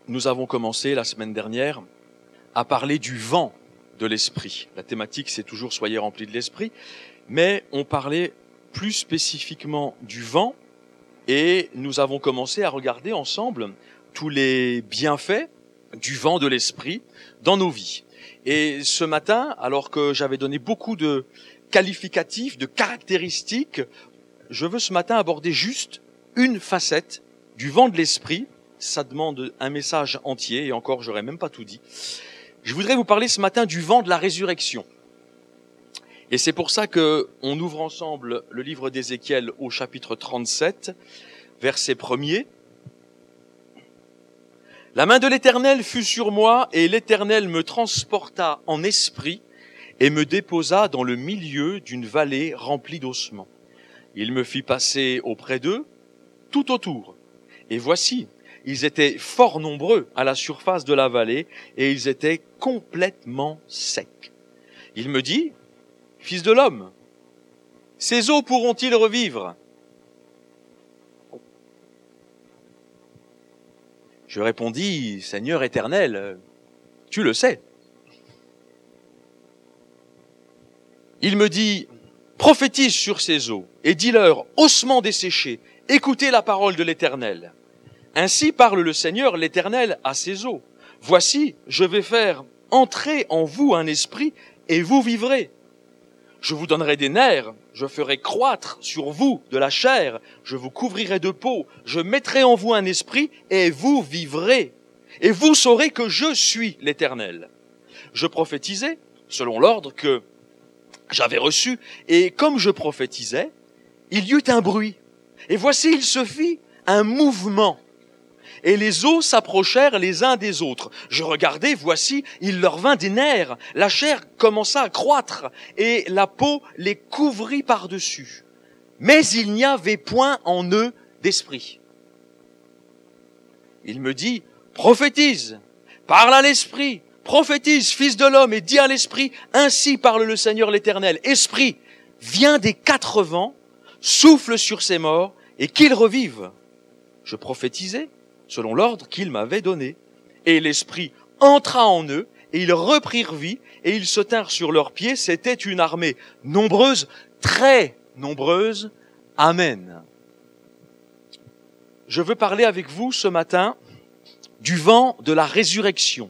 nous avons commencé la semaine dernière à parler du vent de l'esprit. La thématique, c'est toujours « Soyez remplis de l'esprit », mais on parlait plus spécifiquement du vent et nous avons commencé à regarder ensemble tous les bienfaits du vent de l'esprit dans nos vies. Et ce matin, alors que j'avais donné beaucoup de qualificatifs, de caractéristiques, je veux ce matin aborder juste une facette du vent de l'esprit. Ça demande un message entier, et encore, j'aurais même pas tout dit. Je voudrais vous parler ce matin du vent de la résurrection. Et c'est pour ça que on ouvre ensemble le livre d'Ézéchiel au chapitre 37, verset 1er. La main de l'Éternel fut sur moi, et l'Éternel me transporta en esprit et me déposa dans le milieu d'une vallée remplie d'ossements. Il me fit passer auprès d'eux, tout autour. Et voici, ils étaient fort nombreux à la surface de la vallée, et ils étaient complètement secs. Il me dit, « Fils de l'homme, ces eaux pourront-ils revivre ?» Je répondis, « Seigneur éternel, tu le sais. » Il me dit, « Prophétise sur ces eaux, et dis-leur, ossements desséchés, écoutez la parole de l'Éternel. Ainsi parle le Seigneur, l'Éternel, à ces eaux. Voici, je vais faire entrer en vous un esprit, et vous vivrez. Je vous donnerai des nerfs, je ferai croître sur vous de la chair, je vous couvrirai de peau, je mettrai en vous un esprit, et vous vivrez. Et vous saurez que je suis l'Éternel. » Je prophétisais, selon l'ordre que j'avais reçu, et comme je prophétisais, il y eut un bruit. Et voici, il se fit un mouvement. Et les os s'approchèrent les uns des autres. Je regardais, voici, il leur vint des nerfs. La chair commença à croître et la peau les couvrit par-dessus. Mais il n'y avait point en eux d'esprit. Il me dit, prophétise, parle à l'esprit, prophétise, fils de l'homme, et dis à l'esprit, ainsi parle le Seigneur l'Éternel. Esprit, viens des quatre vents, souffle sur ces morts et qu'ils revivent. Je prophétisais selon l'ordre qu'il m'avait donné. Et l'Esprit entra en eux, et ils reprirent vie, et ils se tinrent sur leurs pieds. C'était une armée nombreuse, très nombreuse. Amen. Je veux parler avec vous ce matin du vent de la résurrection.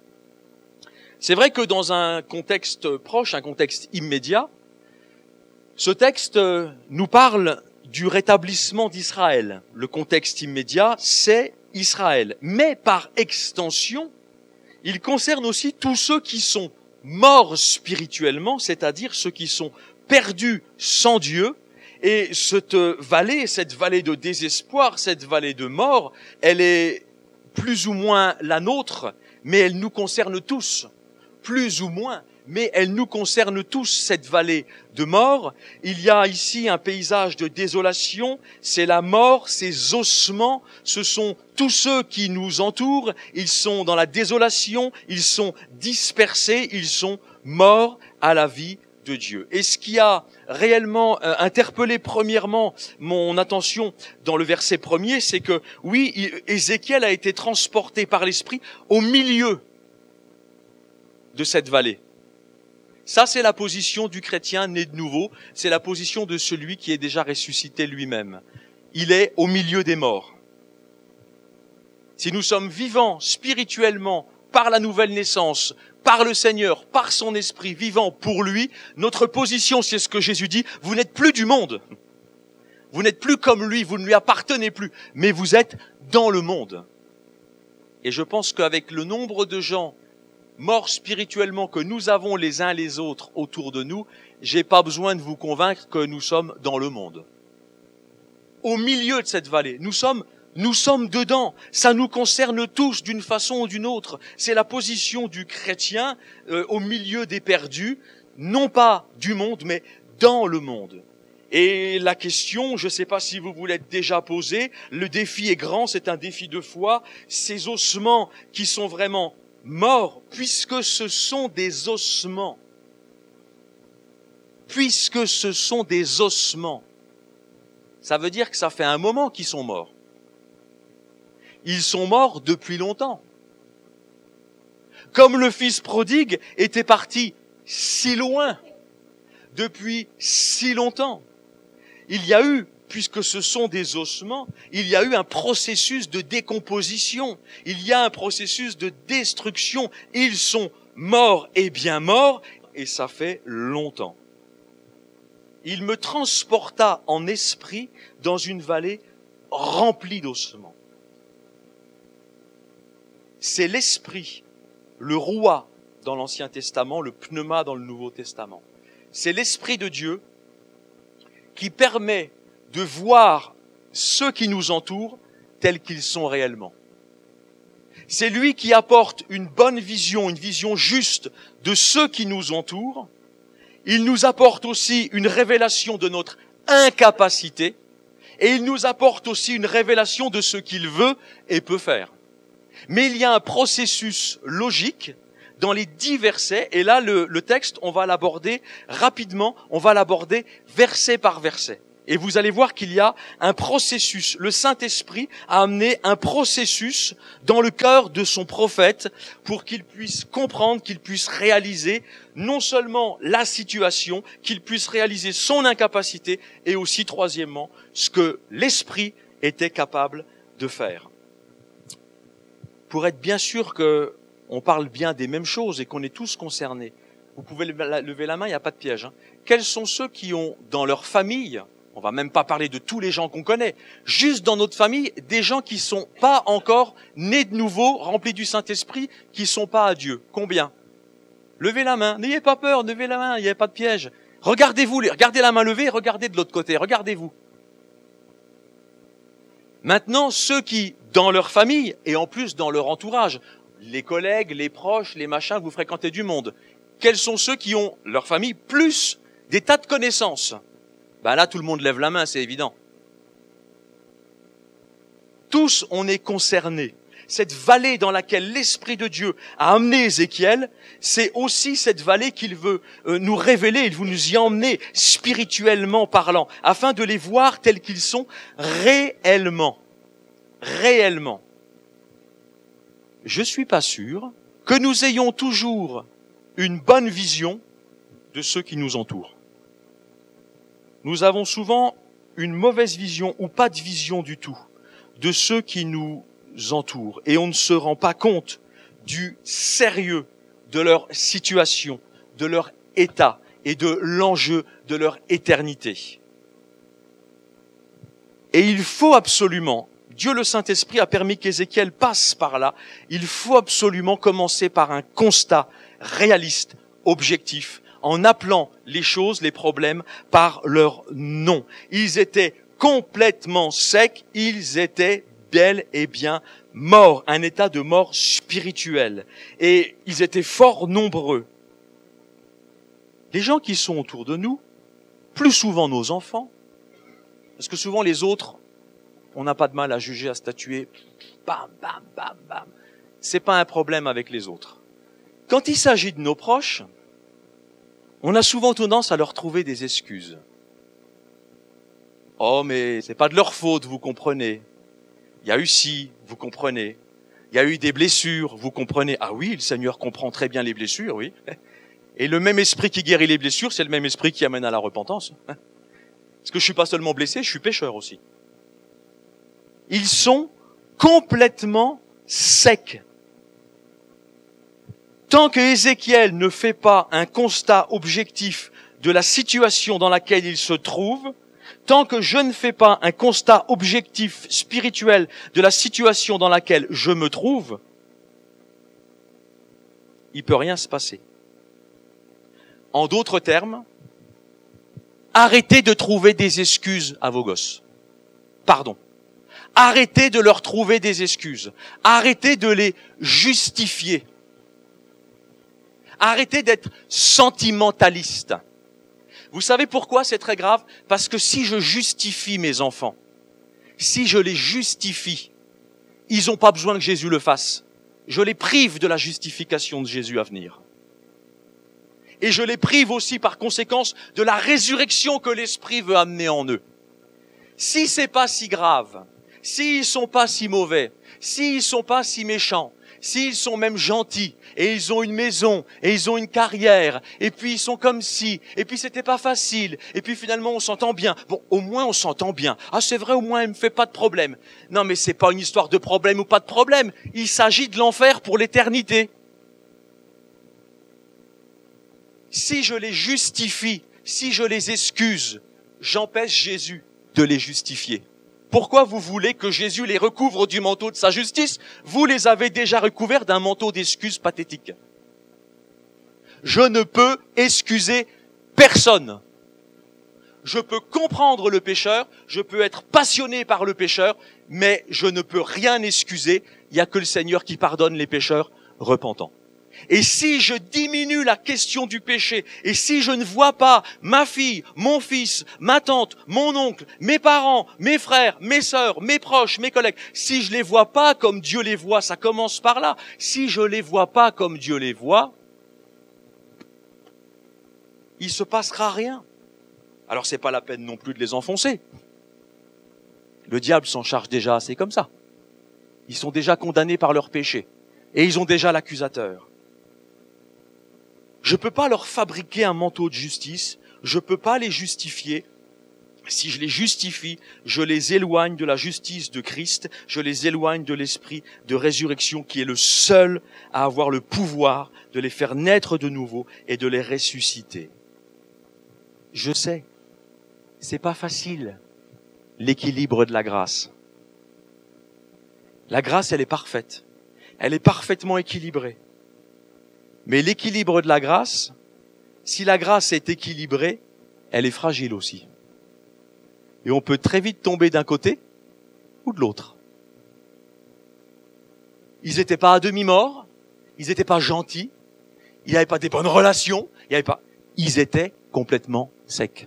C'est vrai que dans un contexte proche, un contexte immédiat, ce texte nous parle du rétablissement d'Israël. Le contexte immédiat, c'est Israël. Mais par extension, il concerne aussi tous ceux qui sont morts spirituellement, c'est-à-dire ceux qui sont perdus sans Dieu. Et cette vallée de désespoir, cette vallée de mort, elle est plus ou moins la nôtre, mais elle nous concerne tous. Plus ou moins, mais elle nous concerne tous, cette vallée de mort. Il y a ici un paysage de désolation, c'est la mort, ces ossements, ce sont tous ceux qui nous entourent, ils sont dans la désolation, ils sont dispersés, ils sont morts à la vie de Dieu. Et ce qui a réellement interpellé premièrement mon attention dans le verset premier, c'est que oui, Ézéchiel a été transporté par l'Esprit au milieu de cette vallée. Ça, c'est la position du chrétien né de nouveau, c'est la position de celui qui est déjà ressuscité lui-même. Il est au milieu des morts. Si nous sommes vivants spirituellement par la nouvelle naissance, par le Seigneur, par son esprit, vivant pour lui, notre position, c'est ce que Jésus dit, vous n'êtes plus du monde. Vous n'êtes plus comme lui, vous ne lui appartenez plus, mais vous êtes dans le monde. Et je pense qu'avec le nombre de gens morts spirituellement que nous avons les uns les autres autour de nous, j'ai pas besoin de vous convaincre que nous sommes dans le monde. Au milieu de cette vallée, nous sommes dedans. Ça nous concerne tous d'une façon ou d'une autre. C'est la position du chrétien au milieu des perdus, non pas du monde, mais dans le monde. Et la question, je ne sais pas si vous vous l'êtes déjà posée, le défi est grand, c'est un défi de foi. Ces ossements qui sont vraiment morts, puisque ce sont des ossements. Puisque ce sont des ossements. Ça veut dire que ça fait un moment qu'ils sont morts. Ils sont morts depuis longtemps. comme le fils prodigue était parti si loin, depuis si longtemps. Il y a eu, puisque ce sont des ossements, il y a eu un processus de décomposition, il y a un processus de destruction. Ils sont morts et bien morts, et ça fait longtemps. Il me transporta en esprit dans une vallée remplie d'ossements. C'est l'esprit, le roi dans l'Ancien Testament, le pneuma dans le Nouveau Testament. C'est l'esprit de Dieu qui permet de voir ceux qui nous entourent tels qu'ils sont réellement. C'est lui qui apporte une bonne vision, une vision juste de ceux qui nous entourent. Il nous apporte aussi une révélation de notre incapacité et il nous apporte aussi une révélation de ce qu'il veut et peut faire. Mais il y a un processus logique dans les 10 versets, et là le texte, on va l'aborder rapidement, on va l'aborder verset par verset. Et vous allez voir qu'il y a un processus. Le Saint-Esprit a amené un processus dans le cœur de son prophète pour qu'il puisse comprendre, qu'il puisse réaliser non seulement la situation, qu'il puisse réaliser son incapacité et aussi, troisièmement, ce que l'Esprit était capable de faire. Pour être bien sûr qu'on parle bien des mêmes choses et qu'on est tous concernés, vous pouvez lever la main, il n'y a pas de piège. Quels sont ceux qui ont dans leur famille, on va même pas parler de tous les gens qu'on connaît, juste dans notre famille, des gens qui sont pas encore nés de nouveau, remplis du Saint-Esprit, qui sont pas à Dieu. Combien? Levez la main, n'ayez pas peur, levez la main, il n'y a pas de piège. Regardez-vous, regardez la main levée, regardez de l'autre côté, regardez-vous. Maintenant, ceux qui, dans leur famille, et en plus dans leur entourage, les collègues, les proches, les machins, vous fréquentez du monde, quels sont ceux qui ont leur famille plus des tas de connaissances? Ben là, tout le monde lève la main, c'est évident. Tous, on est concernés. Cette vallée dans laquelle l'Esprit de Dieu a amené Ézéchiel, c'est aussi cette vallée qu'il veut nous révéler, il veut nous y emmener spirituellement parlant, afin de les voir tels qu'ils sont réellement. Réellement. Je suis pas sûr que nous ayons toujours une bonne vision de ceux qui nous entourent. Nous avons souvent une mauvaise vision ou pas de vision du tout de ceux qui nous entourent et on ne se rend pas compte du sérieux de leur situation, de leur état et de l'enjeu de leur éternité. Et il faut absolument, Dieu le Saint-Esprit a permis qu'Ézéchiel passe par là, il faut absolument commencer par un constat réaliste, objectif, en appelant les choses, les problèmes, par leur nom. Ils étaient complètement secs, ils étaient bel et bien morts, un état de mort spirituelle. Et ils étaient fort nombreux. Les gens qui sont autour de nous, plus souvent nos enfants, parce que souvent les autres, on n'a pas de mal à juger, à statuer, bam, bam, bam, bam. C'est pas un problème avec les autres. Quand il s'agit de nos proches, on a souvent tendance à leur trouver des excuses. Oh, mais c'est pas de leur faute, vous comprenez. Il y a eu ci, vous comprenez. Il y a eu des blessures, vous comprenez. Ah oui, le Seigneur comprend très bien les blessures, oui. Et le même esprit qui guérit les blessures, c'est le même esprit qui amène à la repentance. Parce que je suis pas seulement blessé, je suis pécheur aussi. Ils sont complètement secs. Tant que Ézéchiel ne fait pas un constat objectif de la situation dans laquelle il se trouve, tant que je ne fais pas un constat objectif spirituel de la situation dans laquelle je me trouve, il peut rien se passer. En d'autres termes, arrêtez de trouver des excuses à vos gosses. Pardon. Arrêtez de leur trouver des excuses. Arrêtez de les justifier. Arrêtez d'être sentimentaliste. Vous savez pourquoi c'est très grave? Parce que si je justifie mes enfants, si je les justifie, ils n'ont pas besoin que Jésus le fasse. Je les prive de la justification de Jésus à venir. Et je les prive aussi par conséquence de la résurrection que l'Esprit veut amener en eux. Si c'est pas si grave, s'ils sont pas si mauvais, s'ils sont pas si méchants, s'ils sont même gentils, et ils ont une maison, et ils ont une carrière, et puis ils sont comme ci, et puis c'était pas facile, et puis finalement on s'entend bien. Bon, au moins on s'entend bien. Ah, c'est vrai, au moins elle me fait pas de problème. Non, mais c'est pas une histoire de problème ou pas de problème. Il s'agit de l'enfer pour l'éternité. Si je les justifie, si je les excuse, j'empêche Jésus de les justifier. Pourquoi vous voulez que Jésus les recouvre du manteau de sa justice? Vous les avez déjà recouverts d'un manteau d'excuses pathétiques. Je ne peux excuser personne. Je peux comprendre le pécheur, je peux être passionné par le pécheur, mais je ne peux rien excuser. Il n'y a que le Seigneur qui pardonne les pécheurs repentants. Et si je diminue la question du péché, et si je ne vois pas ma fille, mon fils, ma tante, mon oncle, mes parents, mes frères, mes sœurs, mes proches, mes collègues, si je les vois pas comme Dieu les voit, ça commence par là. Si je les vois pas comme Dieu les voit, il se passera rien. Alors c'est pas la peine non plus de les enfoncer. Le diable s'en charge déjà assez comme ça. Ils sont déjà condamnés par leur péché. Et ils ont déjà l'accusateur. Je peux pas leur fabriquer un manteau de justice, je peux pas les justifier. Si je les justifie, je les éloigne de la justice de Christ, je les éloigne de l'esprit de résurrection qui est le seul à avoir le pouvoir de les faire naître de nouveau et de les ressusciter. Je sais, c'est pas facile, l'équilibre de la grâce. La grâce, elle est parfaite. Elle est parfaitement équilibrée. Mais l'équilibre de la grâce, si la grâce est équilibrée, elle est fragile aussi. Et on peut très vite tomber d'un côté ou de l'autre. Ils n'étaient pas à demi-morts, ils n'étaient pas gentils, il n'y avait pas des bonnes relations, ils étaient complètement secs.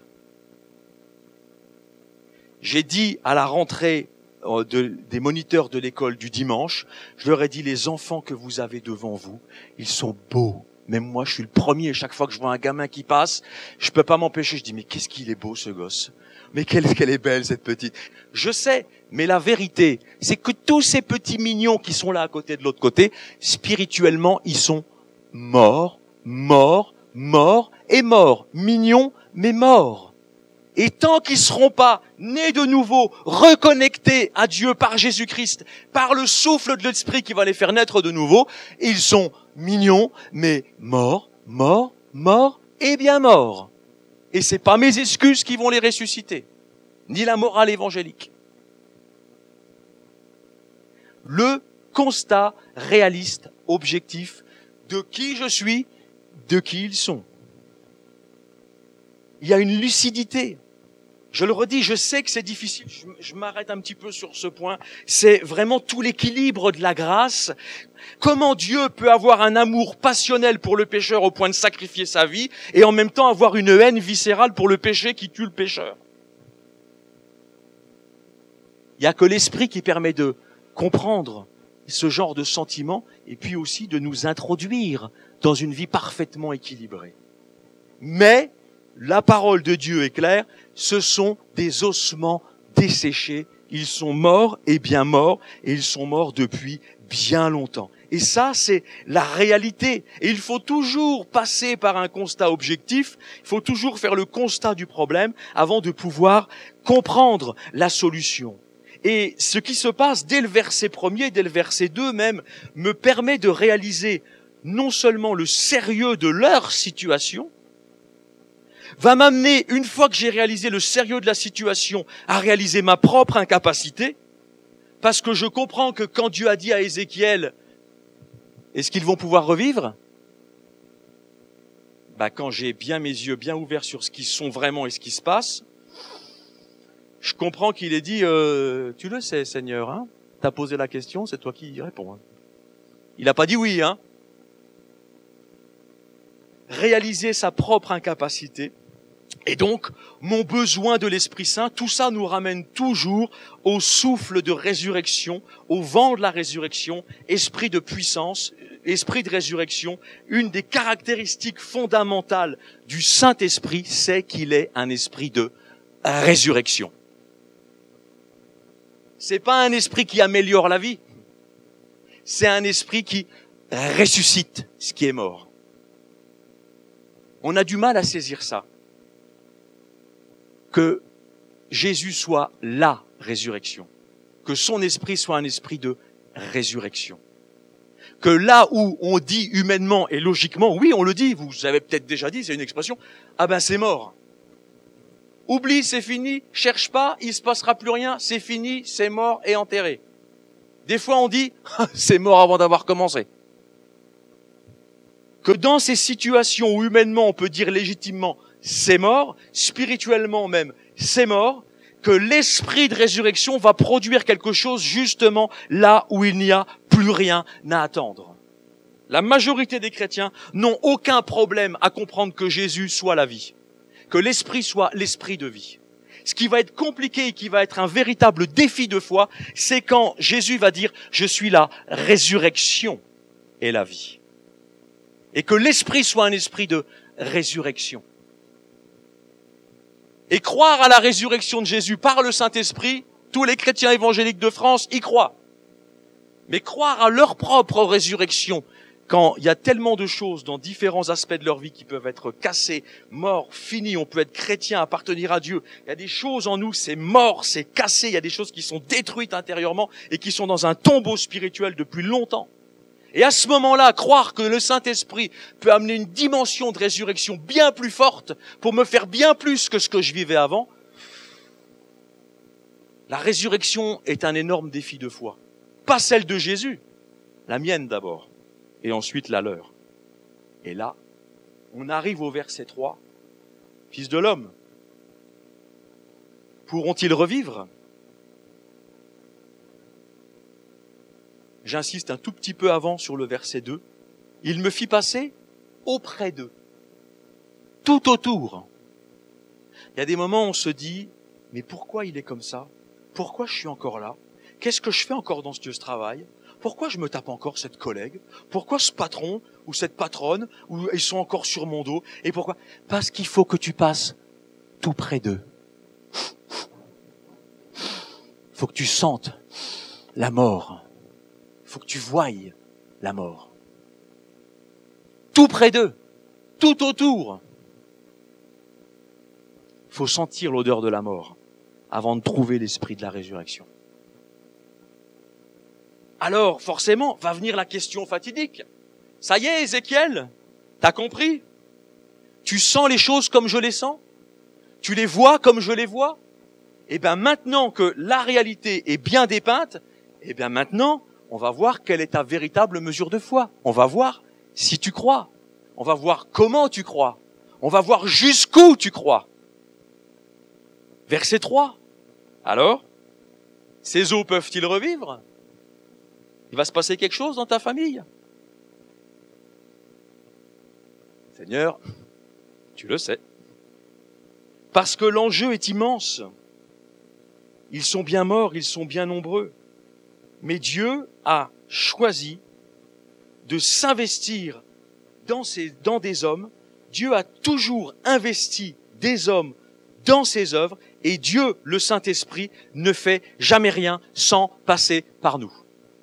J'ai dit à la rentrée des moniteurs de l'école du dimanche, je leur ai dit, les enfants que vous avez devant vous, ils sont beaux. Même moi, je suis le premier. Chaque fois que je vois un gamin qui passe, je peux pas m'empêcher. Je dis, mais qu'est-ce qu'il est beau, ce gosse. Mais qu'elle est belle, cette petite. Je sais, mais la vérité, c'est que tous ces petits mignons qui sont là à côté de l'autre côté, spirituellement, ils sont morts, morts, morts et morts. Mignons, mais morts. Et tant qu'ils seront pas nés de nouveau, reconnectés à Dieu par Jésus-Christ, par le souffle de l'Esprit qui va les faire naître de nouveau, ils sont mignons, mais morts, morts, morts et bien morts. Et c'est pas mes excuses qui vont les ressusciter, ni la morale évangélique. Le constat réaliste, objectif, de qui je suis, de qui ils sont. Il y a une lucidité. Je le redis, je sais que c'est difficile, je m'arrête un petit peu sur ce point. C'est vraiment tout l'équilibre de la grâce. Comment Dieu peut avoir un amour passionnel pour le pécheur au point de sacrifier sa vie et en même temps avoir une haine viscérale pour le péché qui tue le pécheur? Il n'y a que l'esprit qui permet de comprendre ce genre de sentiment et puis aussi de nous introduire dans une vie parfaitement équilibrée. Mais la parole de Dieu est claire, ce sont des ossements desséchés. Ils sont morts et bien morts, et ils sont morts depuis bien longtemps. Et ça, c'est la réalité. Et il faut toujours passer par un constat objectif, il faut toujours faire le constat du problème avant de pouvoir comprendre la solution. Et ce qui se passe dès le verset 1er, dès le verset 2 même, me permet de réaliser non seulement le sérieux de leur situation, va m'amener, une fois que j'ai réalisé le sérieux de la situation, à réaliser ma propre incapacité, parce que je comprends que quand Dieu a dit à Ézéchiel, est-ce qu'ils vont pouvoir revivre? Quand j'ai bien mes yeux bien ouverts sur ce qu'ils sont vraiment et ce qui se passe, je comprends qu'il ait dit, tu le sais Seigneur, hein? T'as posé la question, c'est toi qui y réponds. Hein? Il n'a pas dit oui, hein? Réaliser sa propre incapacité et donc mon besoin de l'Esprit Saint, tout ça nous ramène toujours au souffle de résurrection, au vent de la résurrection, esprit de puissance, esprit de résurrection. Une des caractéristiques fondamentales du Saint-Esprit, c'est qu'il est un esprit de résurrection. C'est pas un esprit qui améliore la vie. c'est un esprit qui ressuscite ce qui est mort. On a du mal à saisir ça. Que Jésus soit la résurrection. Que son esprit soit un esprit de résurrection. Que là où on dit humainement et logiquement, oui, on le dit, vous avez peut-être déjà dit, c'est une expression, ah ben c'est mort. Oublie, c'est fini, cherche pas, il se passera plus rien, c'est fini, c'est mort et enterré. Des fois on dit, c'est mort avant d'avoir commencé. Que dans ces situations où humainement on peut dire légitimement, c'est mort, spirituellement même, c'est mort, que l'esprit de résurrection va produire quelque chose justement là où il n'y a plus rien à attendre. La majorité des chrétiens n'ont aucun problème à comprendre que Jésus soit la vie, que l'esprit soit l'esprit de vie. Ce qui va être compliqué et qui va être un véritable défi de foi, c'est quand Jésus va dire « Je suis la résurrection et la vie ». Et que l'esprit soit un esprit de résurrection. Et croire à la résurrection de Jésus par le Saint-Esprit, tous les chrétiens évangéliques de France y croient. Mais croire à leur propre résurrection, quand il y a tellement de choses dans différents aspects de leur vie qui peuvent être cassés, morts, finis, on peut être chrétien, appartenir à Dieu. Il y a des choses en nous, c'est mort, c'est cassé, il y a des choses qui sont détruites intérieurement et qui sont dans un tombeau spirituel depuis longtemps. Et à ce moment-là, croire que le Saint-Esprit peut amener une dimension de résurrection bien plus forte pour me faire bien plus que ce que je vivais avant, la résurrection est un énorme défi de foi. Pas celle de Jésus, la mienne d'abord, et ensuite la leur. Et là, on arrive au verset 3. Fils de l'homme, pourront-ils revivre ? J'insiste un tout petit peu avant sur le verset 2. Il me fit passer auprès d'eux, tout autour. Il y a des moments où on se dit, mais pourquoi il est comme ça ? Pourquoi je suis encore là ? Qu'est-ce que je fais encore dans ce travail ? Pourquoi je me tape encore cette collègue ? Pourquoi ce patron ou cette patronne, ou ils sont encore sur mon dos ? Et pourquoi ? Parce qu'il faut que tu passes tout près d'eux. Il faut que tu sentes la mort. Il faut que tu voyes la mort. Tout près d'eux, tout autour. Il faut sentir l'odeur de la mort avant de trouver l'esprit de la résurrection. Alors, forcément, va venir la question fatidique. Ça y est, Ézéchiel, t'as compris ? Tu sens les choses comme je les sens ? Tu les vois comme je les vois ? Eh bien, maintenant que la réalité est bien dépeinte, eh bien maintenant, on va voir quelle est ta véritable mesure de foi. On va voir si tu crois. On va voir comment tu crois. On va voir jusqu'où tu crois. Verset 3. Alors, ces eaux peuvent-ils revivre ? Il va se passer quelque chose dans ta famille ? Seigneur, tu le sais. Parce que l'enjeu est immense. Ils sont bien morts, ils sont bien nombreux. Mais Dieu a choisi de s'investir dans des hommes. Dieu a toujours investi des hommes dans ses œuvres et Dieu, le Saint-Esprit, ne fait jamais rien sans passer par nous.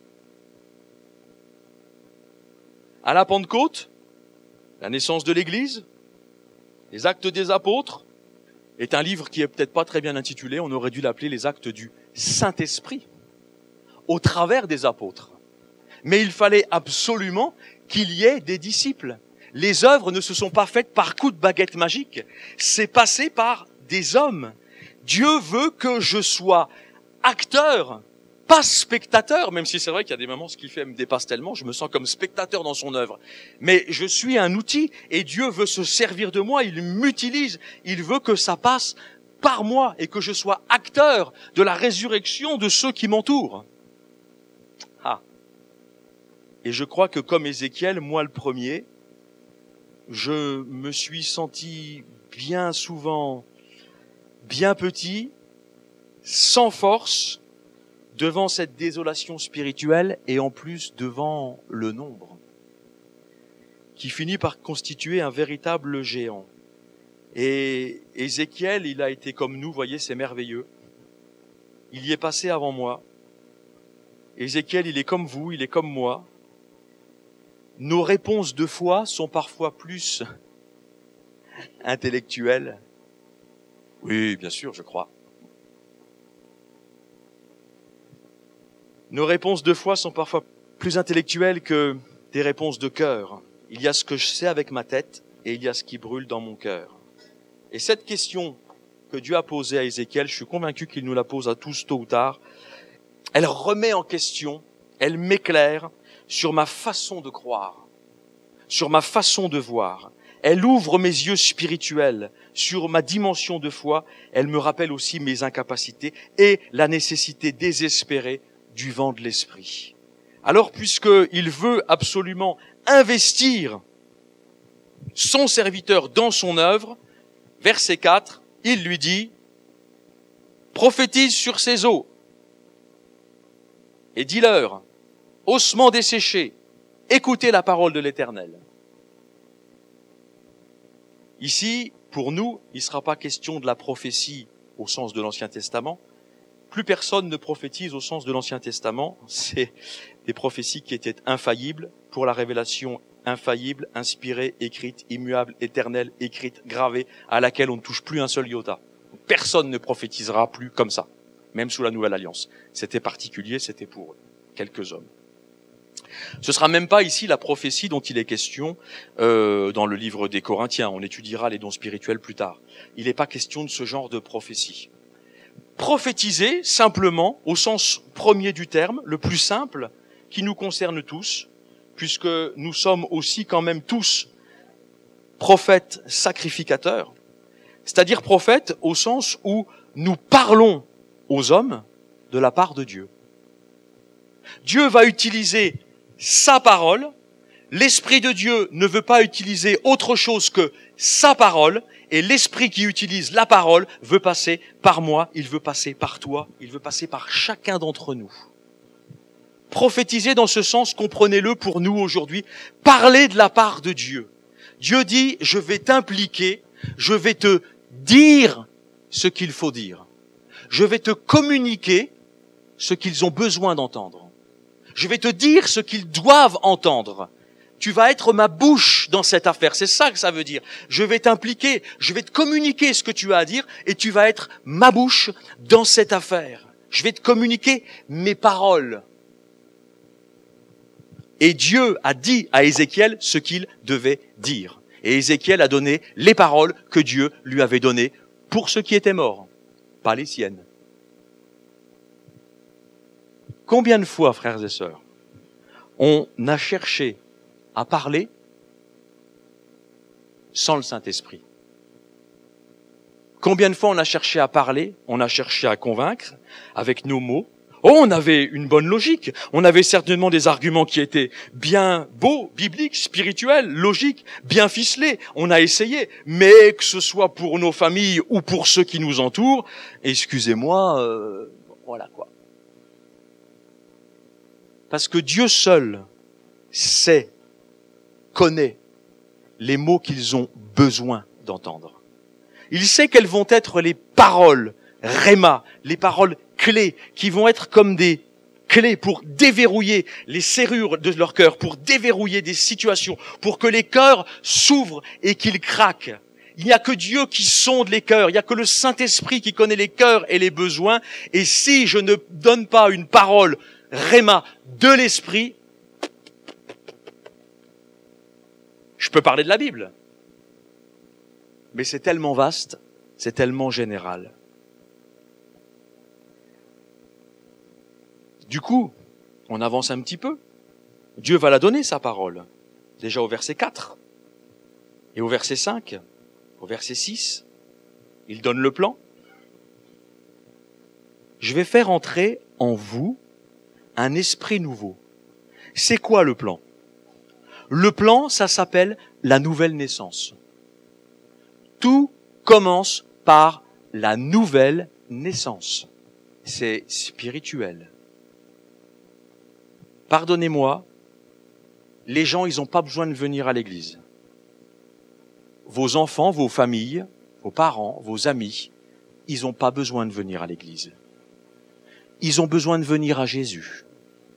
À la Pentecôte, la naissance de l'Église, les Actes des Apôtres, est un livre qui est peut-être pas très bien intitulé, on aurait dû l'appeler les Actes du Saint-Esprit, au travers des apôtres. Mais il fallait absolument qu'il y ait des disciples. Les œuvres ne se sont pas faites par coup de baguette magique, c'est passé par des hommes. Dieu veut que je sois acteur, pas spectateur, même si c'est vrai qu'il y a des moments, ce qu'il fait me dépasse tellement, je me sens comme spectateur dans son œuvre. Mais je suis un outil et Dieu veut se servir de moi, il m'utilise, il veut que ça passe par moi et que je sois acteur de la résurrection de ceux qui m'entourent. Ah. Et je crois que comme Ézéchiel, moi le premier, je me suis senti bien souvent, bien petit, sans force, devant cette désolation spirituelle et en plus devant le nombre, qui finit par constituer un véritable géant. Et Ézéchiel, il a été comme nous, voyez, c'est merveilleux. Il y est passé avant moi. Ézéchiel, il est comme vous, il est comme moi. Nos réponses de foi sont parfois plus intellectuelles. Oui, bien sûr, je crois. Nos réponses de foi sont parfois plus intellectuelles que des réponses de cœur. Il y a ce que je sais avec ma tête et il y a ce qui brûle dans mon cœur. Et cette question que Dieu a posée à Ézéchiel, je suis convaincu qu'il nous la pose à tous tôt ou tard, elle remet en question, elle m'éclaire sur ma façon de croire, sur ma façon de voir. Elle ouvre mes yeux spirituels sur ma dimension de foi. Elle me rappelle aussi mes incapacités et la nécessité désespérée du vent de l'esprit. Alors, puisqu'il veut absolument investir son serviteur dans son œuvre, verset 4, il lui dit, prophétise sur ces eaux et dis-leur, ossements desséchés, écoutez la parole de l'Éternel. Ici, pour nous, il ne sera pas question de la prophétie au sens de l'Ancien Testament. Plus personne ne prophétise au sens de l'Ancien Testament. C'est des prophéties qui étaient infaillibles pour la révélation infaillible, inspirée, écrite, immuable, éternelle, écrite, gravée, à laquelle on ne touche plus un seul iota. Personne ne prophétisera plus comme ça, même sous la Nouvelle Alliance. C'était particulier, c'était pour quelques hommes. Ce sera même pas ici la prophétie dont il est question dans le livre des Corinthiens. On étudiera les dons spirituels plus tard. Il n'est pas question de ce genre de prophétie. Prophétiser, simplement, au sens premier du terme, le plus simple, qui nous concerne tous, puisque nous sommes aussi quand même tous prophètes sacrificateurs, c'est-à-dire prophètes au sens où nous parlons aux hommes de la part de Dieu. Dieu va utiliser sa parole, l'Esprit de Dieu ne veut pas utiliser autre chose que sa parole, et l'Esprit qui utilise la parole veut passer par moi, il veut passer par toi, il veut passer par chacun d'entre nous. Prophétiser dans ce sens, comprenez-le pour nous aujourd'hui, parler de la part de Dieu. Dieu dit, je vais t'impliquer, je vais te dire ce qu'il faut dire. Je vais te communiquer ce qu'ils ont besoin d'entendre. Je vais te dire ce qu'ils doivent entendre. Tu vas être ma bouche dans cette affaire. C'est ça que ça veut dire. Je vais t'impliquer, je vais te communiquer ce que tu as à dire et tu vas être ma bouche dans cette affaire. Je vais te communiquer mes paroles. Et Dieu a dit à Ézéchiel ce qu'il devait dire. Et Ézéchiel a donné les paroles que Dieu lui avait données pour ceux qui étaient morts, pas les siennes. Combien de fois, frères et sœurs, on a cherché à parler sans le Saint-Esprit? Combien de fois on a cherché à parler, on a cherché à convaincre avec nos mots? Oh, on avait une bonne logique, on avait certainement des arguments qui étaient bien beaux, bibliques, spirituels, logiques, bien ficelés. On a essayé, mais que ce soit pour nos familles ou pour ceux qui nous entourent, excusez-moi, voilà quoi. Parce que Dieu seul sait, connaît les mots qu'ils ont besoin d'entendre. Il sait quelles vont être les paroles, réma, les paroles clés, qui vont être comme des clés pour déverrouiller les serrures de leur cœur, pour déverrouiller des situations, pour que les cœurs s'ouvrent et qu'ils craquent. Il n'y a que Dieu qui sonde les cœurs, il n'y a que le Saint-Esprit qui connaît les cœurs et les besoins. Et si je ne donne pas une parole réma de l'Esprit, je peux parler de la Bible. Mais c'est tellement vaste, c'est tellement général. Du coup, on avance un petit peu. Dieu va la donner, sa parole. Déjà au verset 4. Et au verset 5. Au verset 6. Il donne le plan. Je vais faire entrer en vous un esprit nouveau. C'est quoi le plan? Le plan, ça s'appelle la nouvelle naissance. Tout commence par la nouvelle naissance. C'est spirituel. Pardonnez-moi, les gens, ils n'ont pas besoin de venir à l'église. Vos enfants, vos familles, vos parents, vos amis, ils n'ont pas besoin de venir à l'église. Ils ont besoin de venir à Jésus.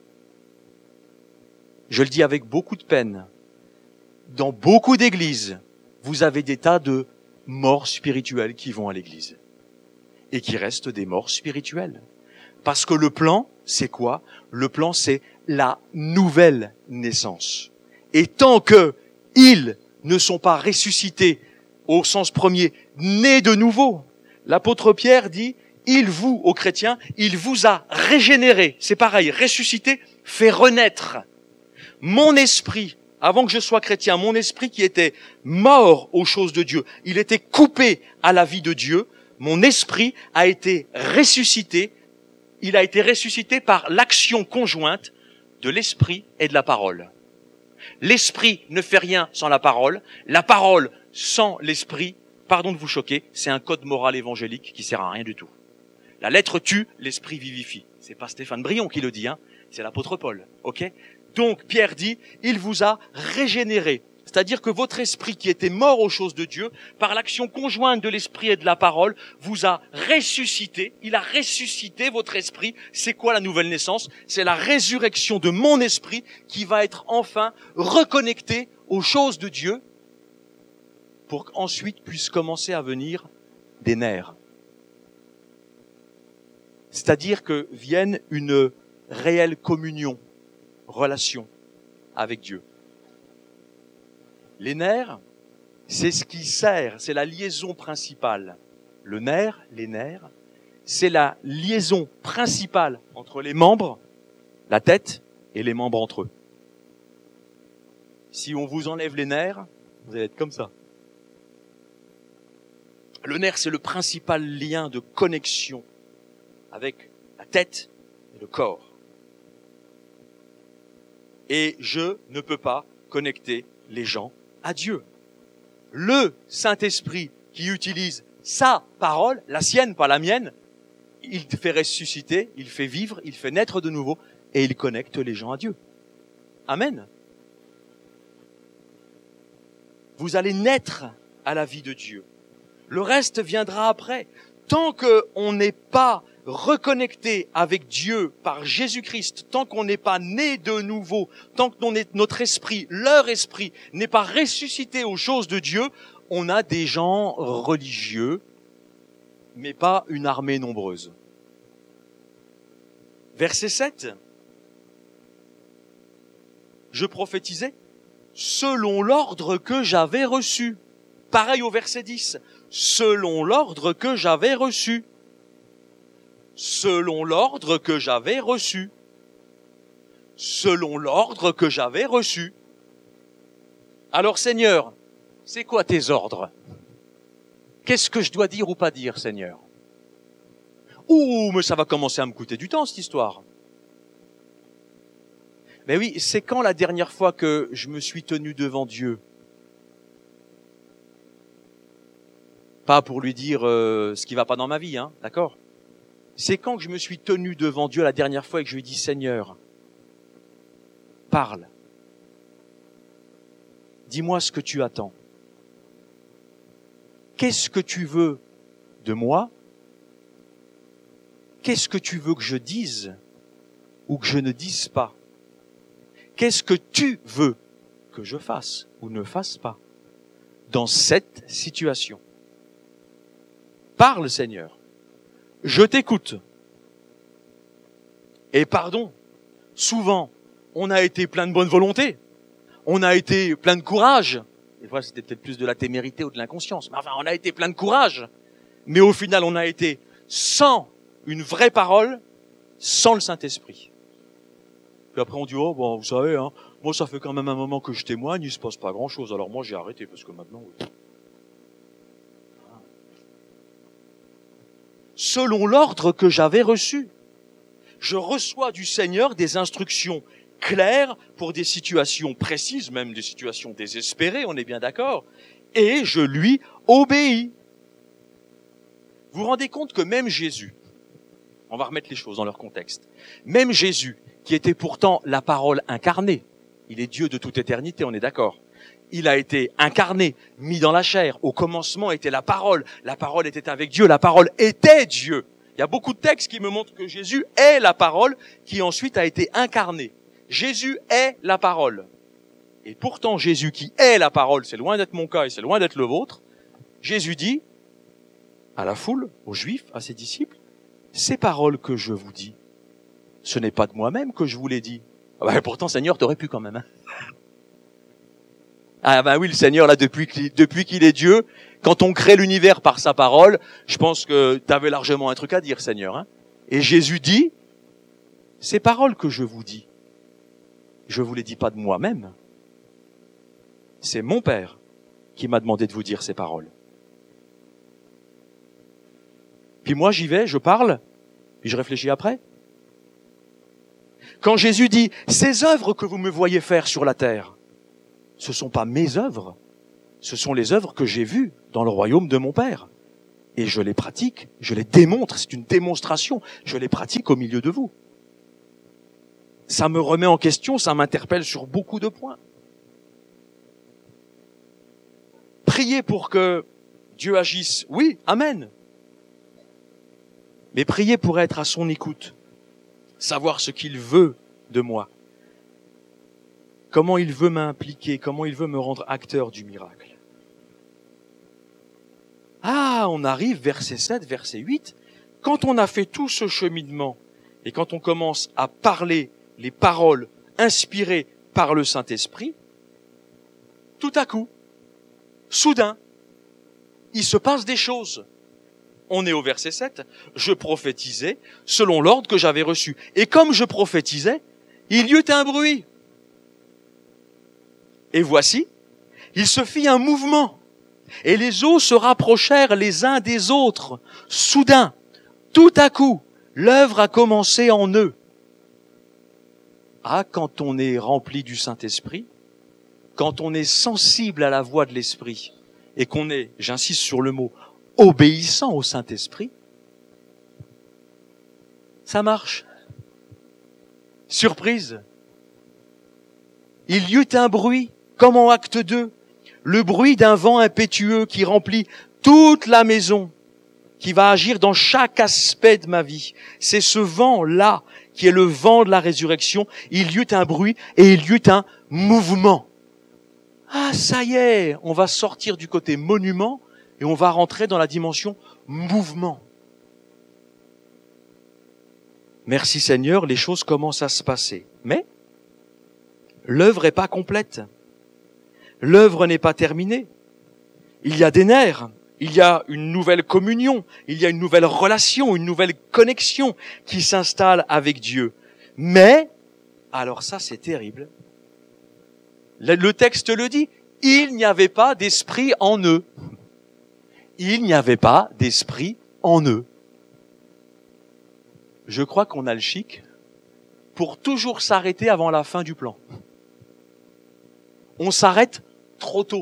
je le dis avec beaucoup de peine, dans beaucoup d'églises, vous avez des tas de morts spirituels qui vont à l'église et qui restent des morts spirituels. Parce que le plan, c'est quoi? Le plan, c'est la nouvelle naissance. Et tant que ils ne sont pas ressuscités au sens premier, nés de nouveau, l'apôtre Pierre dit, aux chrétiens, il vous a régénéré. C'est pareil, ressuscité, fait renaître. Mon esprit, avant que je sois chrétien, mon esprit qui était mort aux choses de Dieu, il était coupé à la vie de Dieu, mon esprit a été ressuscité. Il a été ressuscité par l'action conjointe de l'esprit et de la parole. L'esprit ne fait rien sans la parole sans l'esprit, pardon de vous choquer, c'est un code moral évangélique qui sert à rien du tout. La lettre tue, l'esprit vivifie. C'est pas Stéphane Brion qui le dit, c'est l'apôtre Paul, ok? Donc Pierre dit, il vous a régénéré. C'est-à-dire que votre esprit qui était mort aux choses de Dieu, par l'action conjointe de l'esprit et de la parole, vous a ressuscité. Il a ressuscité votre esprit. C'est quoi la nouvelle naissance? C'est la résurrection de mon esprit qui va être enfin reconnecté aux choses de Dieu pour qu'ensuite puissent commencer à venir des nerfs. C'est-à-dire que vienne une réelle communion, relation avec Dieu. Les nerfs, c'est ce qui sert, c'est la liaison principale. Les nerfs, c'est la liaison principale entre les membres, la tête, et les membres entre eux. Si on vous enlève les nerfs, vous allez être comme ça. Le nerf, c'est le principal lien de connexion avec la tête et le corps. Et je ne peux pas connecter les gens à Dieu. Le Saint-Esprit qui utilise sa parole, la sienne, pas la mienne, il fait ressusciter, il fait vivre, il fait naître de nouveau et il connecte les gens à Dieu. Amen. Vous allez naître à la vie de Dieu. Le reste viendra après. Tant qu'on n'est pas reconnecté avec Dieu par Jésus-Christ, tant qu'on n'est pas né de nouveau, tant que notre esprit, leur esprit, n'est pas ressuscité aux choses de Dieu, on a des gens religieux, mais pas une armée nombreuse. Verset 7. Je prophétisais selon l'ordre que j'avais reçu. Pareil au verset 10. Selon l'ordre que j'avais reçu. Selon l'ordre que j'avais reçu. Selon l'ordre que j'avais reçu. Alors Seigneur, c'est quoi tes ordres? Qu'est-ce que je dois dire ou pas dire, Seigneur? Ouh, mais ça va commencer à me coûter du temps, cette histoire. Mais oui, c'est quand la dernière fois que je me suis tenu devant Dieu? Pas pour lui dire ce qui va pas dans ma vie, d'accord? C'est quand que je me suis tenu devant Dieu la dernière fois et que je lui ai dit, Seigneur, parle. Dis-moi ce que tu attends. Qu'est-ce que tu veux de moi? Qu'est-ce que tu veux que je dise ou que je ne dise pas? Qu'est-ce que tu veux que je fasse ou ne fasse pas dans cette situation? Parle, Seigneur. Je t'écoute. Et pardon, souvent, on a été plein de bonne volonté. On a été plein de courage. Des fois, c'était peut-être plus de la témérité ou de l'inconscience. Mais enfin, on a été plein de courage. Mais au final, on a été sans une vraie parole, sans le Saint-Esprit. Puis après, on dit, oh, bon, vous savez, moi, ça fait quand même un moment que je témoigne, il se passe pas grand-chose. Alors moi, j'ai arrêté, parce que maintenant... Selon l'ordre que j'avais reçu, je reçois du Seigneur des instructions claires pour des situations précises, même des situations désespérées, on est bien d'accord, et je lui obéis. Vous vous rendez compte que même Jésus, on va remettre les choses dans leur contexte, même Jésus, qui était pourtant la parole incarnée, il est Dieu de toute éternité, on est d'accord, il a été incarné, mis dans la chair, au commencement était la parole était avec Dieu, la parole était Dieu. Il y a beaucoup de textes qui me montrent que Jésus est la parole qui ensuite a été incarnée. Jésus est la parole. Et pourtant, Jésus qui est la parole, c'est loin d'être mon cas et c'est loin d'être le vôtre, Jésus dit à la foule, aux Juifs, à ses disciples, ces paroles que je vous dis, ce n'est pas de moi-même que je vous les dis. Ah bah, pourtant, Seigneur, t'aurais pu quand même. Hein. Ah bah oui, le Seigneur, là, depuis qu'il est Dieu, quand on crée l'univers par sa parole, je pense que t'avais largement un truc à dire, Seigneur. Hein. Et Jésus dit, ces paroles que je vous dis, je vous les dis pas de moi-même. C'est mon Père qui m'a demandé de vous dire ces paroles. Puis moi, j'y vais, je parle, puis je réfléchis après. Quand Jésus dit, ces œuvres que vous me voyez faire sur la terre, ce sont pas mes œuvres, ce sont les œuvres que j'ai vues dans le royaume de mon Père. Et je les pratique, je les démontre, c'est une démonstration, je les pratique au milieu de vous. Ça me remet en question, ça m'interpelle sur beaucoup de points. Prier pour que Dieu agisse, oui, amen. Mais prier pour être à son écoute, savoir ce qu'il veut de moi, comment il veut m'impliquer, comment il veut me rendre acteur du miracle. Ah, on arrive, verset 7, verset 8, quand on a fait tout ce cheminement et quand on commence à parler les paroles inspirées par le Saint-Esprit, tout à coup, soudain, il se passe des choses. On est au verset 7. Je prophétisais selon l'ordre que j'avais reçu. Et comme je prophétisais, il y eut un bruit. Et voici, il se fit un mouvement. Et les eaux se rapprochèrent les uns des autres. Soudain, tout à coup, l'œuvre a commencé en eux. Ah, quand on est rempli du Saint-Esprit, quand on est sensible à la voix de l'Esprit, et qu'on est, j'insiste sur le mot, obéissant au Saint-Esprit, ça marche. Surprise. Il y eut un bruit, comme en acte 2, le bruit d'un vent impétueux qui remplit toute la maison, qui va agir dans chaque aspect de ma vie. C'est ce vent-là qui est le vent de la résurrection. Il y eut un bruit et il y eut un mouvement. Ah, ça y est, on va sortir du côté monument et on va rentrer dans la dimension mouvement. Merci Seigneur, les choses commencent à se passer. Mais l'œuvre n'est pas complète. L'œuvre n'est pas terminée. Il y a des nerfs, il y a une nouvelle communion, il y a une nouvelle relation, une nouvelle connexion qui s'installe avec Dieu. Mais, alors ça c'est terrible, le texte le dit, il n'y avait pas d'esprit en eux. Il n'y avait pas d'esprit en eux. Je crois qu'on a le chic pour toujours s'arrêter avant la fin du plan. On s'arrête trop tôt.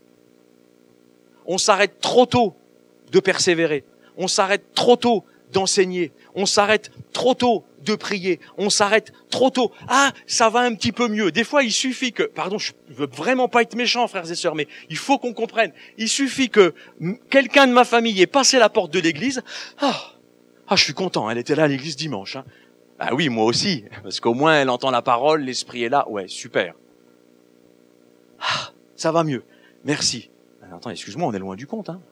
On s'arrête trop tôt de persévérer. On s'arrête trop tôt d'enseigner. On s'arrête trop tôt de prier. On s'arrête trop tôt. Ah, ça va un petit peu mieux. Des fois, il suffit que, pardon, je veux vraiment pas être méchant, frères et sœurs, mais il faut qu'on comprenne. Il suffit que quelqu'un de ma famille ait passé la porte de l'église. Ah, je suis content. Elle était là à l'église dimanche. Hein. Ah oui, moi aussi, parce qu'au moins elle entend la parole, l'esprit est là. Ouais, super. Ah, ça va mieux. Merci. Attends, excuse-moi, on est loin du compte. Hein.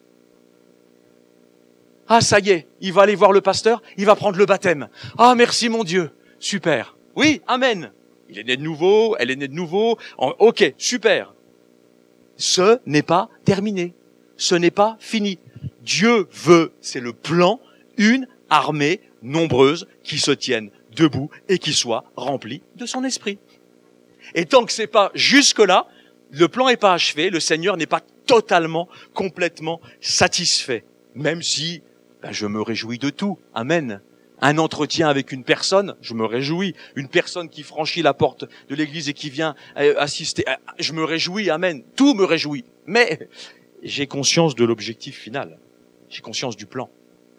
Ah, ça y est, il va aller voir le pasteur, il va prendre le baptême. Ah, merci mon Dieu, super. Oui, amen. Il est né de nouveau, elle est née de nouveau. Ok, super. Ce n'est pas terminé. Ce n'est pas fini. Dieu veut, c'est le plan, une armée nombreuse qui se tienne debout et qui soit remplie de son esprit. Et tant que c'est pas jusque-là, le plan n'est pas achevé, le Seigneur n'est pas totalement, complètement satisfait. Même si je me réjouis de tout. Amen. Un entretien avec une personne, je me réjouis. Une personne qui franchit la porte de l'église et qui vient assister, je me réjouis. Amen. Tout me réjouit. Mais j'ai conscience de l'objectif final. J'ai conscience du plan.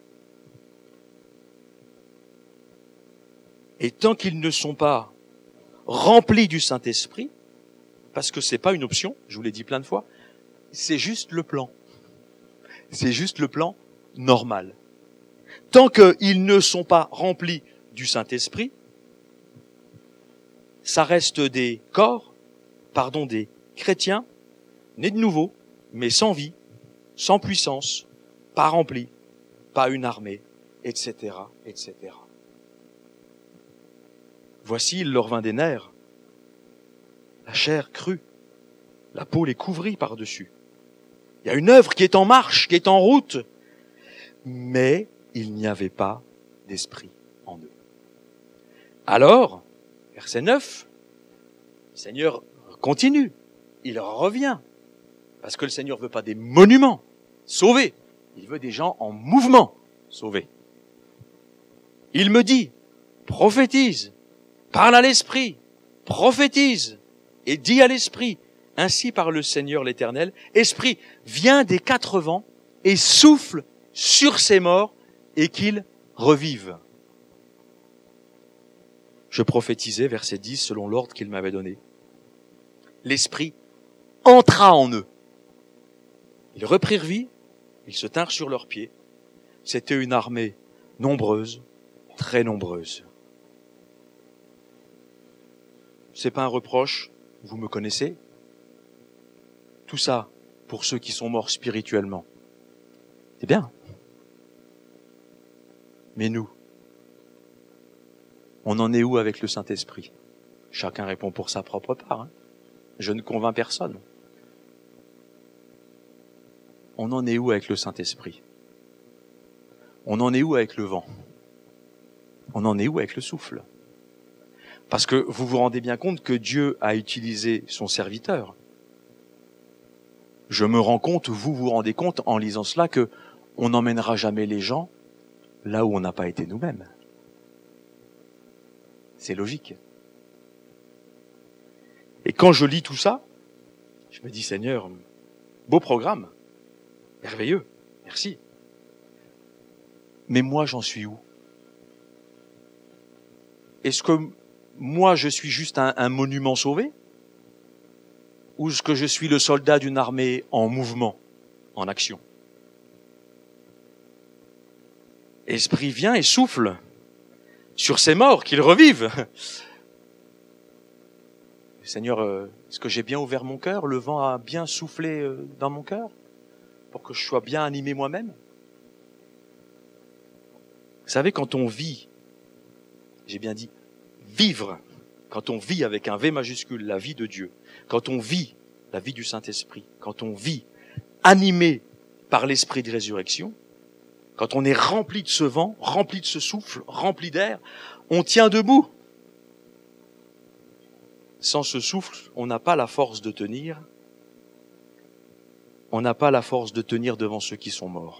Et tant qu'ils ne sont pas remplis du Saint-Esprit, parce que c'est pas une option, je vous l'ai dit plein de fois, c'est juste le plan. C'est juste le plan normal. Tant qu'ils ne sont pas remplis du Saint-Esprit, ça reste des des chrétiens, nés de nouveau, mais sans vie, sans puissance, pas remplis, pas une armée, etc., etc. Voici, il leur vint des nerfs, la chair crue, la peau les couvrit par-dessus. Il y a une œuvre qui est en marche, qui est en route, mais il n'y avait pas d'esprit en eux. Alors, verset 9, le Seigneur continue, il revient, parce que le Seigneur ne veut pas des monuments sauvés, il veut des gens en mouvement sauvés. Il me dit, prophétise, parle à l'Esprit, prophétise, et dis à l'Esprit, ainsi parle le Seigneur l'Éternel, Esprit, viens des quatre vents et souffle sur ces morts et qu'ils revivent. Je prophétisais, verset 10, selon l'ordre qu'il m'avait donné. L'Esprit entra en eux. Ils reprirent vie, ils se tinrent sur leurs pieds. C'était une armée nombreuse, très nombreuse. C'est pas un reproche, vous me connaissez. Tout ça pour ceux qui sont morts spirituellement. C'est bien. Mais nous, on en est où avec le Saint-Esprit? Chacun répond pour sa propre part. Hein. Je ne convainc personne. On en est où avec le Saint-Esprit? On en est où avec le vent? On en est où avec le souffle? Parce que vous vous rendez bien compte que Dieu a utilisé son serviteur. Je me rends compte, vous vous rendez compte en lisant cela, que on n'emmènera jamais les gens là où on n'a pas été nous-mêmes. C'est logique. Et quand je lis tout ça, je me dis, Seigneur, beau programme, merveilleux, merci. Mais moi, j'en suis où? Est-ce que moi, je suis juste un monument sauvé? Ou est-ce que je suis le soldat d'une armée en mouvement, en action? Esprit vient et souffle sur ces morts, qu'ils revivent. Seigneur, est-ce que j'ai bien ouvert mon cœur? Le vent a bien soufflé dans mon cœur pour que je sois bien animé moi-même? Vous savez, quand on vit, j'ai bien dit vivre, quand on vit avec un V majuscule, la vie de Dieu, quand on vit la vie du Saint-Esprit, quand on vit animé par l'esprit de résurrection, quand on est rempli de ce vent, rempli de ce souffle, rempli d'air, on tient debout. Sans ce souffle, on n'a pas la force de tenir. On n'a pas la force de tenir devant ceux qui sont morts.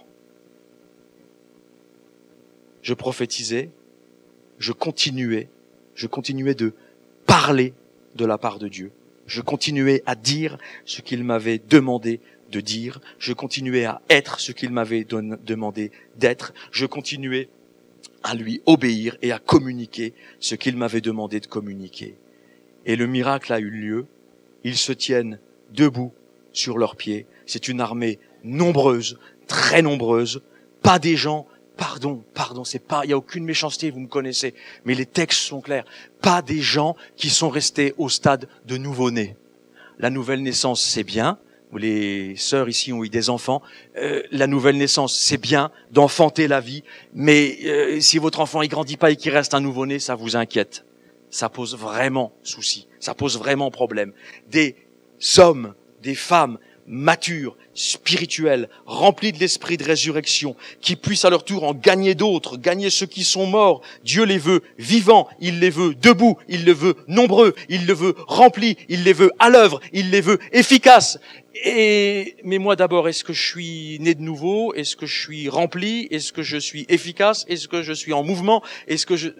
Je prophétisais, je continuais de parler de la part de Dieu. Je continuais à dire ce qu'il m'avait demandé de dire. Je continuais à être ce qu'il m'avait demandé d'être. Je continuais à lui obéir et à communiquer ce qu'il m'avait demandé de communiquer. Et le miracle a eu lieu. Ils se tiennent debout sur leurs pieds. C'est une armée nombreuse, très nombreuse. Pas des gens, pardon, c'est pas, il y a aucune méchanceté, vous me connaissez, mais les textes sont clairs. Pas des gens qui sont restés au stade de nouveau-né. La nouvelle naissance, c'est bien. Les sœurs ici ont eu des enfants. La nouvelle naissance, c'est bien d'enfanter la vie, mais si votre enfant il grandit pas et qu'il reste un nouveau-né, ça vous inquiète. Ça pose vraiment souci, ça pose vraiment problème. Des hommes, des femmes matures, spirituels, remplis de l'esprit de résurrection, qui puissent à leur tour en gagner d'autres, gagner ceux qui sont morts. Dieu les veut vivants, il les veut debout, il les veut nombreux, il les veut remplis, il les veut à l'œuvre, il les veut efficaces. Mais moi d'abord, est-ce que je suis né de nouveau? Est-ce que je suis rempli? Est-ce que je suis efficace? Est-ce que je suis en mouvement? Est-ce que je...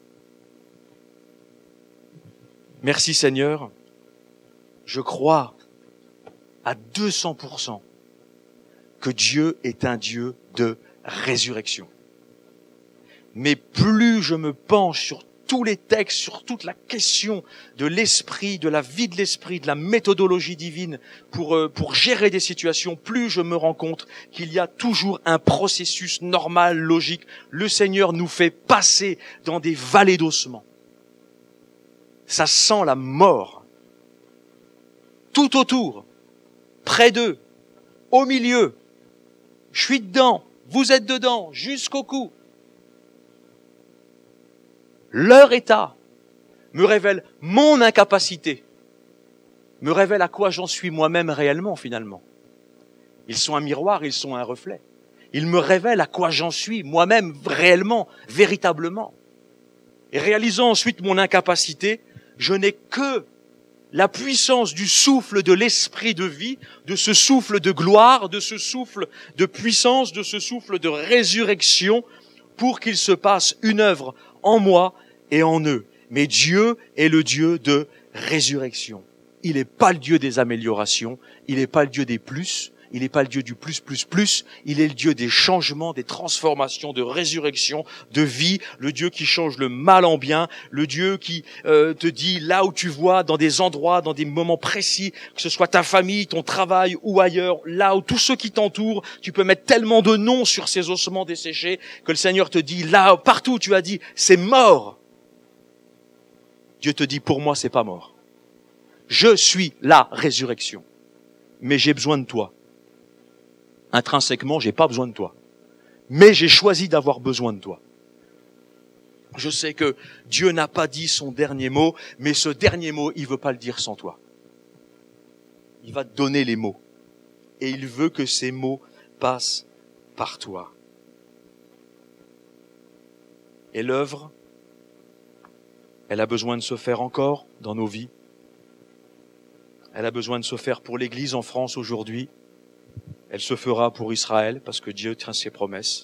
Merci Seigneur, je crois à 200% que Dieu est un Dieu de résurrection. Mais plus je me penche sur tous les textes, sur toute la question de l'esprit, de la vie de l'esprit, de la méthodologie divine pour gérer des situations, plus je me rends compte qu'il y a toujours un processus normal, logique. Le Seigneur nous fait passer dans des vallées d'ossements. ça sent la mort. Tout autour, près d'eux, au milieu, je suis dedans, vous êtes dedans, jusqu'au cou. Leur état me révèle mon incapacité, me révèle à quoi j'en suis moi-même réellement finalement. Ils sont un miroir, ils sont un reflet. Ils me révèlent à quoi j'en suis moi-même réellement, véritablement. Et réalisant ensuite mon incapacité, je n'ai que la puissance du souffle de l'esprit de vie, de ce souffle de gloire, de ce souffle de puissance, de ce souffle de résurrection, pour qu'il se passe une œuvre en moi et en eux. Mais Dieu est le Dieu de résurrection. Il n'est pas le Dieu des améliorations, il n'est pas le Dieu des plus, il n'est pas le Dieu du plus, il est le Dieu des changements, des transformations, de résurrection, de vie, le Dieu qui change le mal en bien, le Dieu qui te dit là où tu vois, dans des endroits, dans des moments précis, que ce soit ta famille, ton travail ou ailleurs, là où tous ceux qui t'entourent, tu peux mettre tellement de noms sur ces ossements desséchés que le Seigneur te dit là, partout où tu as dit, c'est mort. Dieu te dit, pour moi, c'est pas mort. Je suis la résurrection, mais j'ai besoin de toi. Intrinsèquement, j'ai pas besoin de toi. Mais j'ai choisi d'avoir besoin de toi. Je sais que Dieu n'a pas dit son dernier mot, mais ce dernier mot, il veut pas le dire sans toi. Il va te donner les mots. Et il veut que ces mots passent par toi. Et l'œuvre, elle a besoin de se faire encore dans nos vies. Elle a besoin de se faire pour l'Église en France aujourd'hui. Elle se fera pour Israël parce que Dieu tient ses promesses.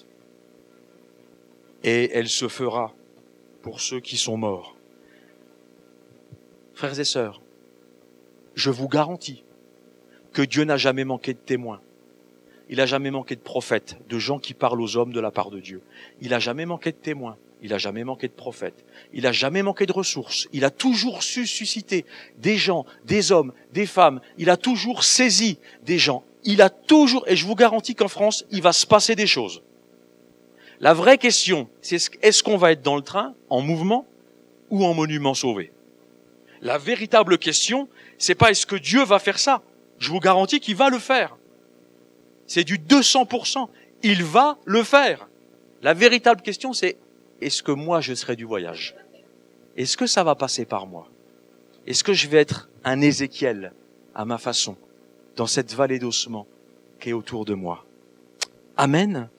Et elle se fera pour ceux qui sont morts. Frères et sœurs, je vous garantis que Dieu n'a jamais manqué de témoins. Il n'a jamais manqué de prophètes, de gens qui parlent aux hommes de la part de Dieu. Il n'a jamais manqué de témoins. Il n'a jamais manqué de prophètes. Il n'a jamais manqué de ressources. Il a toujours su susciter des gens, des hommes, des femmes. Il a toujours saisi des gens. Il a toujours, et je vous garantis qu'en France, il va se passer des choses. La vraie question, c'est est-ce qu'on va être dans le train, en mouvement, ou en monument sauvé? La véritable question, c'est pas est-ce que Dieu va faire ça? Je vous garantis qu'il va le faire. C'est du 200%. Il va le faire. La véritable question, c'est est-ce que moi je serai du voyage? Est-ce que ça va passer par moi? Est-ce que je vais être un Ézéchiel à ma façon dans cette vallée d'ossements qui est autour de moi? Amen.